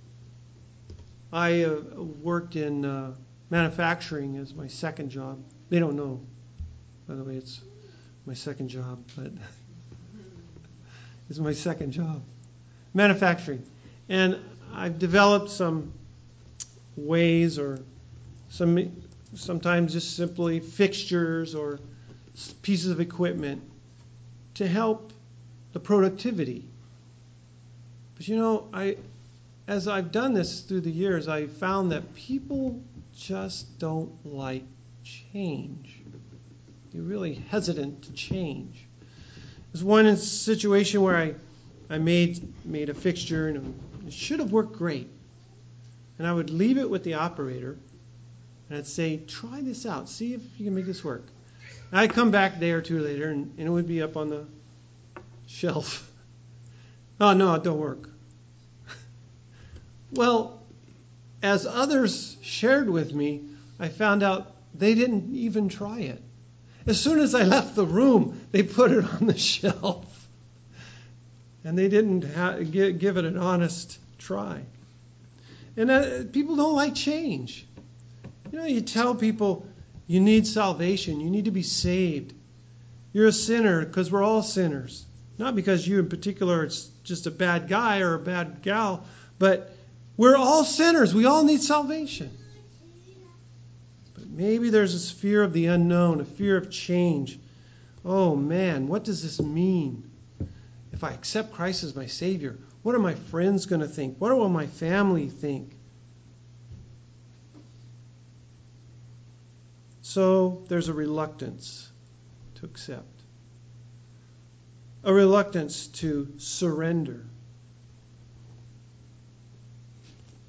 I uh, worked in uh, manufacturing as my second job. They don't know, by the way, it's my second job, but it's my second job. Manufacturing. And I've developed some ways, or some sometimes just simply fixtures or pieces of equipment to help the productivity. But you know, I as I've done this through the years, I've found that people just don't like change. They're really hesitant to change. There's one situation where I, I made made a fixture and it should have worked great. And I would leave it with the operator and I'd say, try this out, see if you can make this work. And I'd come back a day or two later and, and it would be up on the shelf. Oh, no, it don't work. Well, as others shared with me, I found out they didn't even try it. As soon as I left the room, they put it on the shelf. And they didn't ha- give, give it an honest try. And uh, people don't like change. You know, you tell people you need salvation, you need to be saved. You're a sinner because we're all sinners. Not because you in particular are just a bad guy or a bad gal, but we're all sinners. We all need salvation. But maybe there's this fear of the unknown, a fear of change. Oh man, what does this mean? If I accept Christ as my Savior, what are my friends going to think? What will my family think? So there's a reluctance to accept. A reluctance to surrender.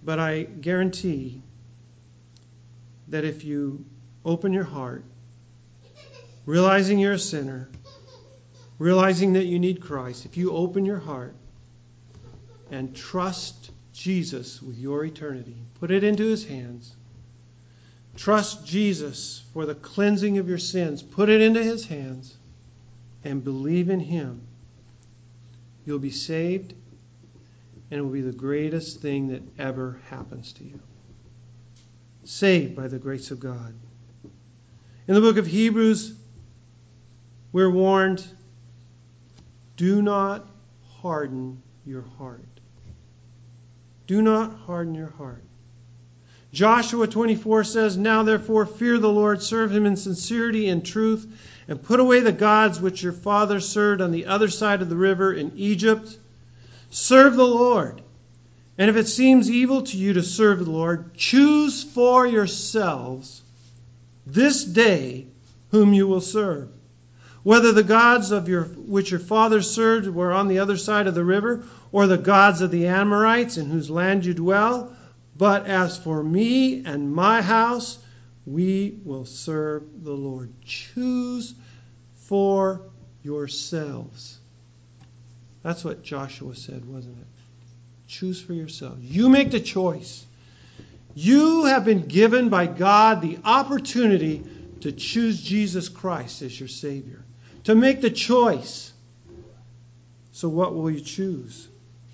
But I guarantee that if you open your heart, realizing you're a sinner, realizing that you need Christ, if you open your heart and trust Jesus with your eternity, put it into his hands, trust Jesus for the cleansing of your sins, put it into his hands, and believe in him, you'll be saved, and it will be the greatest thing that ever happens to you. Saved by the grace of God. In the book of Hebrews, we're warned, do not harden your heart. Do not harden your heart. Joshua twenty-four says, now therefore fear the Lord, serve him in sincerity and truth, and put away the gods which your fathers served on the other side of the river in Egypt. Serve the Lord. And if it seems evil to you to serve the Lord, choose for yourselves this day whom you will serve. Whether the gods of your which your fathers served were on the other side of the river, or the gods of the Amorites in whose land you dwell. But as for me and my house, we will serve the Lord. Choose for yourselves. That's what Joshua said, wasn't it? Choose for yourselves. You make the choice. You have been given by God the opportunity to choose Jesus Christ as your Savior. To make the choice. So what will you choose?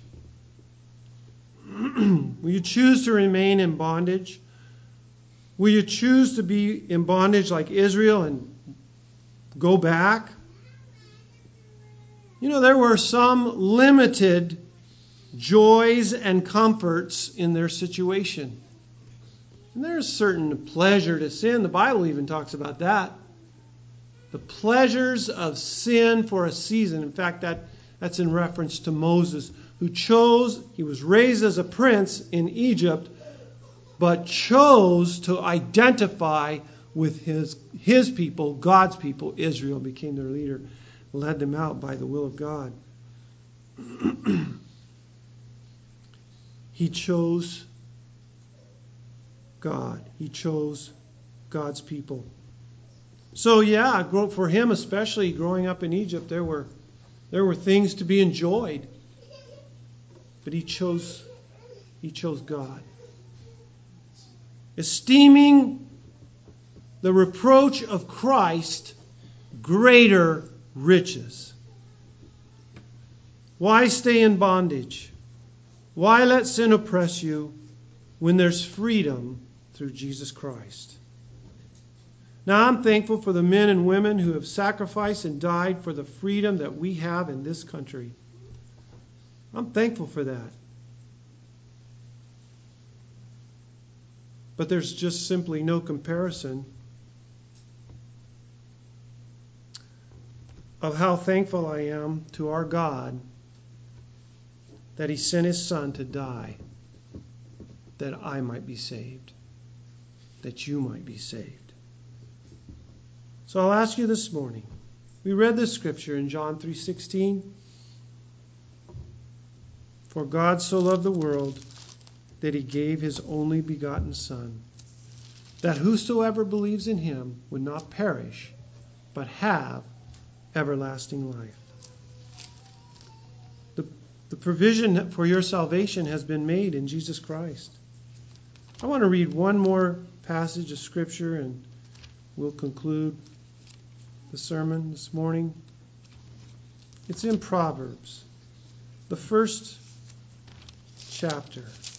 Will you choose to remain in bondage? Will you choose to be in bondage like Israel and go back? You know, there were some limited joys and comforts in their situation. And there's certain pleasure to sin. The Bible even talks about that. The pleasures of sin for a season. In fact, that, that's in reference to Moses, who chose, he was raised as a prince in Egypt, but chose to identify with his, his people, God's people. Israel became their leader, led them out by the will of God. He chose God. He chose God's people. So yeah, for him especially, growing up in Egypt, there were there were things to be enjoyed. But he chose he chose God. Esteeming the reproach of Christ greater riches. Why stay in bondage? Why let sin oppress you when there's freedom through Jesus Christ? Now, I'm thankful for the men and women who have sacrificed and died for the freedom that we have in this country. I'm thankful for that. But there's just simply no comparison of how thankful I am to our God that he sent his Son to die, that I might be saved, that you might be saved. So I'll ask you this morning. We read this scripture in John three sixteen. For God so loved the world that he gave his only begotten Son, that whosoever believes in him would not perish, but have everlasting life. The, the provision for your salvation has been made in Jesus Christ. I want to read one more passage of scripture and we'll conclude the sermon this morning. It's in Proverbs, the first chapter.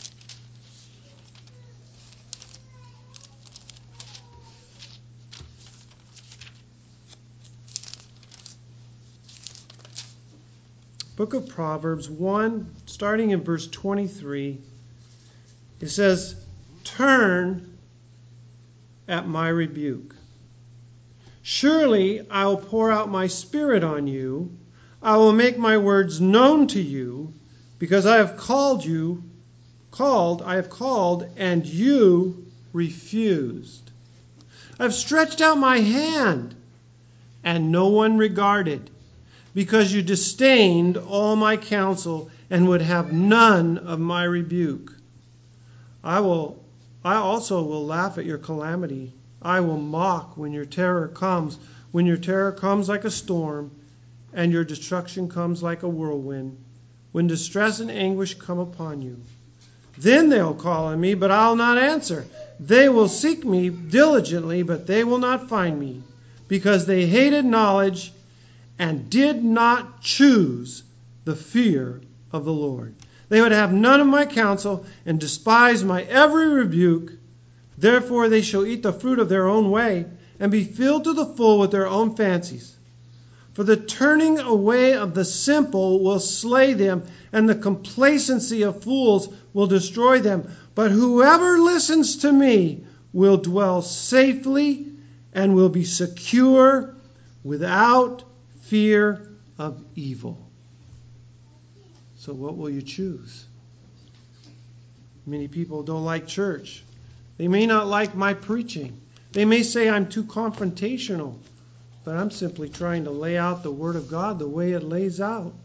Book of Proverbs one, starting in verse twenty-three, it says, "Turn at my rebuke. Surely I will pour out my spirit on you. I will make my words known to you, because I have called you, called, I have called, and you refused. I have stretched out my hand, and no one regarded, because you disdained all my counsel and would have none of my rebuke. I will, I also will laugh at your calamity. I will mock when your terror comes, when your terror comes like a storm, and your destruction comes like a whirlwind, when distress and anguish come upon you. Then they'll call on me, but I'll not answer. They will seek me diligently, but they will not find me, because they hated knowledge and did not choose the fear of the Lord. They would have none of my counsel and despise my every rebuke. Therefore they shall eat the fruit of their own way and be filled to the full with their own fancies. For the turning away of the simple will slay them, and the complacency of fools will destroy them. But whoever listens to me will dwell safely and will be secure without fear of evil. So what will you choose? Many people don't like church. They may not like my preaching. They may say I'm too confrontational. But I'm simply trying to lay out the Word of God the way it lays out.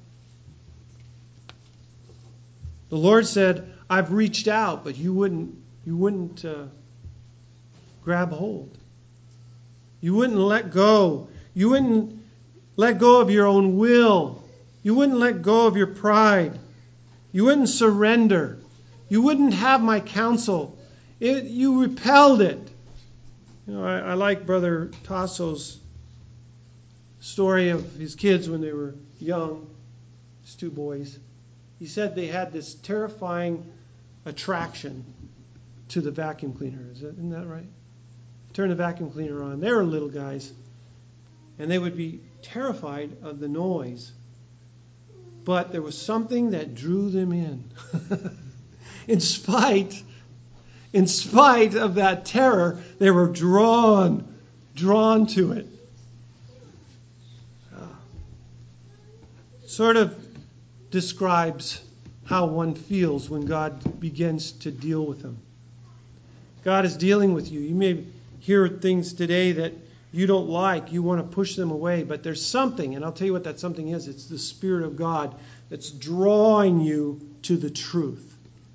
The Lord said, I've reached out, but you wouldn't, you wouldn't uh, grab hold. You wouldn't let go. You wouldn't let go of your own will. You wouldn't let go of your pride. You wouldn't surrender. You wouldn't have my counsel. It, you repelled it. You know, I, I like Brother Tasso's story of his kids when they were young, his two boys. He said they had this terrifying attraction to the vacuum cleaner. Is that, isn't that right? Turn the vacuum cleaner on. They were little guys, and they would be terrified of the noise. But there was something that drew them in. in spite, in spite of that terror, they were drawn, drawn to it. Sort of describes how one feels when God begins to deal with them. God is dealing with you. You may hear things today that you don't like. You want to push them away. But there's something, and I'll tell you what that something is. It's the Spirit of God that's drawing you to the truth.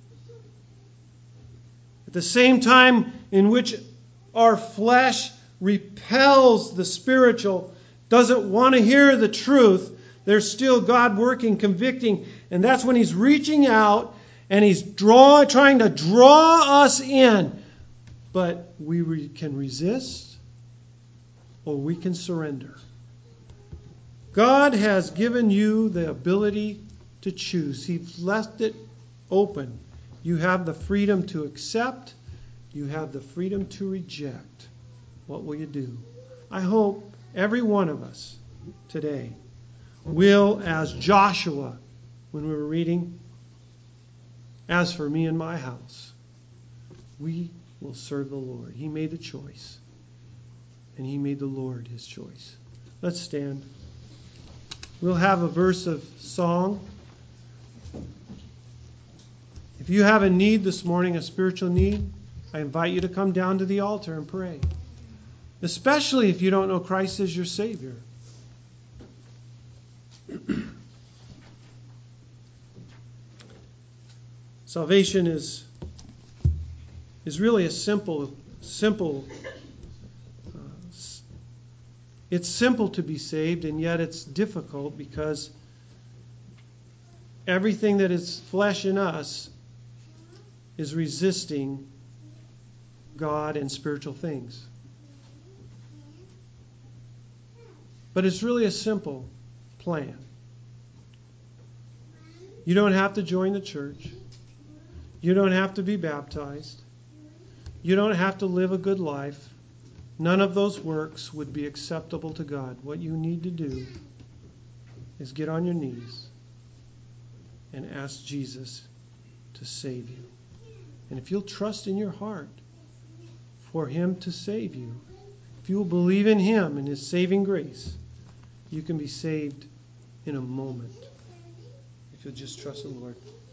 At the same time in which our flesh repels the spiritual, doesn't want to hear the truth, there's still God working, convicting, and that's when He's reaching out and He's draw, trying to draw us in. But we re- can resist or we can surrender. God has given you the ability to choose. He's left it open. You have the freedom to accept. You have the freedom to reject. What will you do? I hope every one of us today will, as Joshua, when we were reading, as for me and my house, we will serve the Lord. He made the choice, and He made the Lord His choice. Let's stand. We'll have a verse of song. If you have a need this morning, a spiritual need, I invite you to come down to the altar and pray. Especially if you don't know Christ as your Savior. Salvation is is really a simple, simple. Uh, it's simple to be saved, and yet it's difficult because everything that is flesh in us is resisting God and spiritual things. But it's really a simple plan. You don't have to join the church. You don't have to be baptized. You don't have to live a good life. None of those works would be acceptable to God. What you need to do is get on your knees and ask Jesus to save you. And if you'll trust in your heart for Him to save you, if you will believe in Him and His saving grace, you can be saved in a moment. If you'll just trust the Lord.